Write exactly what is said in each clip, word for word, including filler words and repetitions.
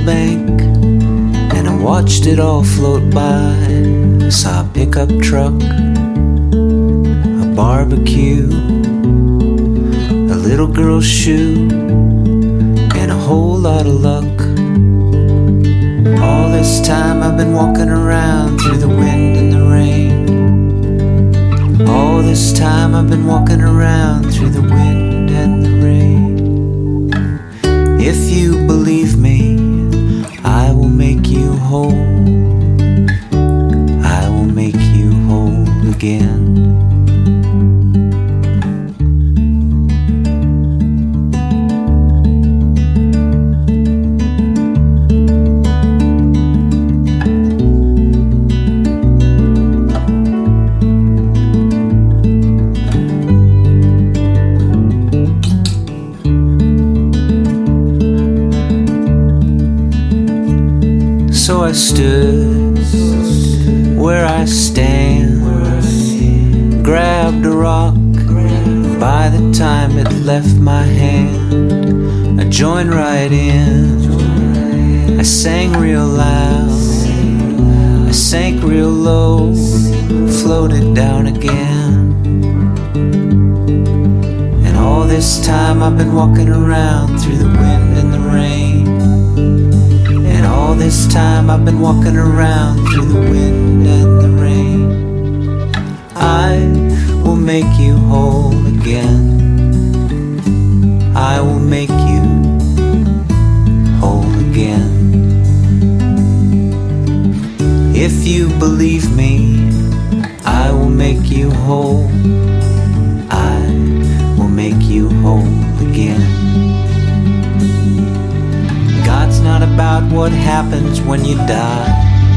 bank and I watched it all float by. I saw a pickup truck, a barbecue, a little girl's shoe, and a whole lot of luck. All this time I've been walking around through the wind and the rain. All this time I've been walking around through the wind and the rain. If you believe me, I will make you whole. I will make you whole again. So I stood where I stand, grabbed a rock. By the time it left my hand, I joined right in. I sang real loud, I sank real low, floated down again. And all this time I've been walking around through the wind and the rain. All this time I've been walking around through the wind and the rain. I will make you whole again. I will make you whole again. If you believe me, I will make you whole. I will make you whole again. God's not about what happens when you die.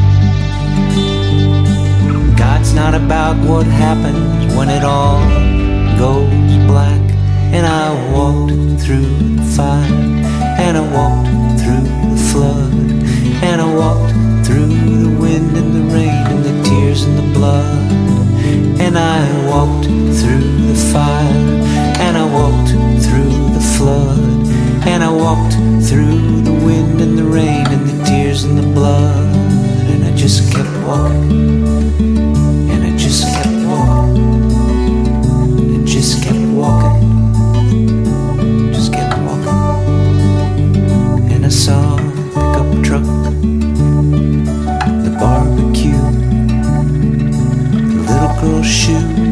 God's not about what happens when it all goes black. And I walked through the fire, and I walked through the flood, and I walked through the wind and the rain and the tears and the blood. And I walked through the fire, and I walked through the flood, and I walked through the wind and the rain and the tears and the blood. And I just kept walking, and I just kept walking, and just kept walking, just kept walking. And I saw a pickup truck, the barbecue, the little girl's shoe,